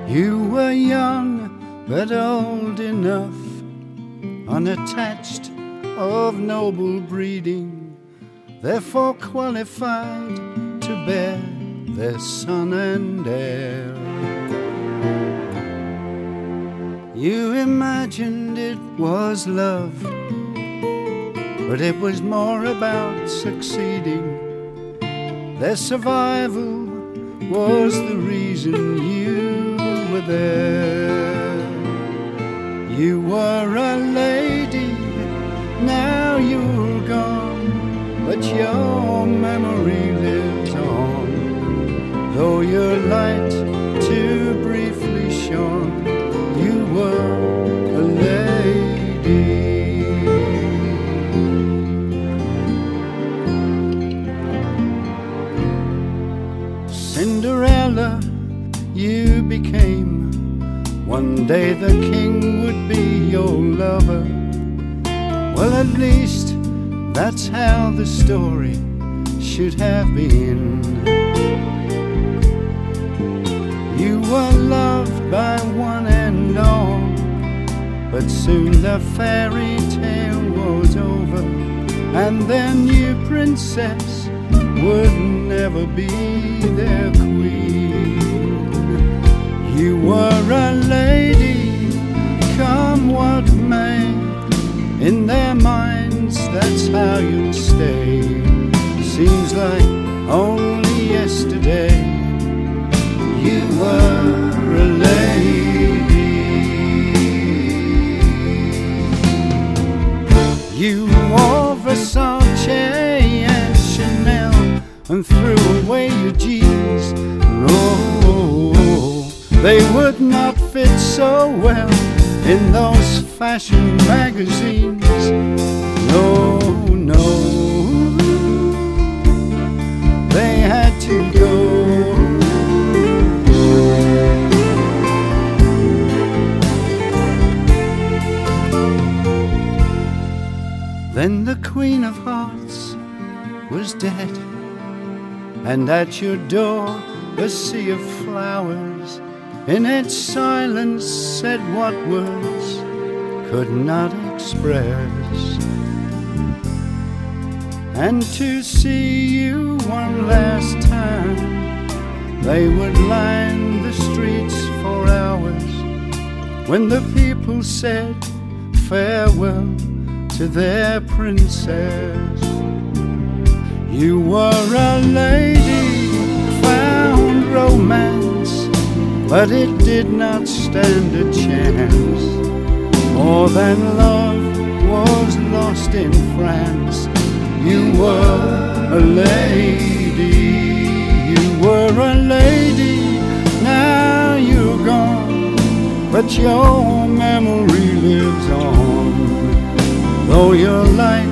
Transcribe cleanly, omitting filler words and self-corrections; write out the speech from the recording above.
You were young but old enough, unattached, of noble breeding, therefore qualified to bear their son and heir. You imagined it was love, but it was more about succeeding. Their survival was the reason you were there. You were a lady, now you're gone, but your memory lives on. Though your light too briefly shone, you were a lady. Cinderella, you became. One day the king would be your lover. Well, at least that's how the story should have been. You were loved by one and all, but soon the fairy tale was over, and their new princess would never be their queen. You were a lady, come what may. In their minds, that's how you'd stay. Seems like only yesterday you were a lady. You wore Versace and Chanel and threw away your jeans. Oh, they would not fit so well in those fashion magazines. No, no, they had to go. Then the Queen of Hearts was dead, and at your door a sea of flowers in its silence said what words could not express. And to see you one last time, they would line the streets for hours, when the people said farewell to their princess. You were a lady, found romance, but it did not stand a chance. More than love was lost in France. You were a lady, you were a lady, now you're gone, but your memory lives on. Though your light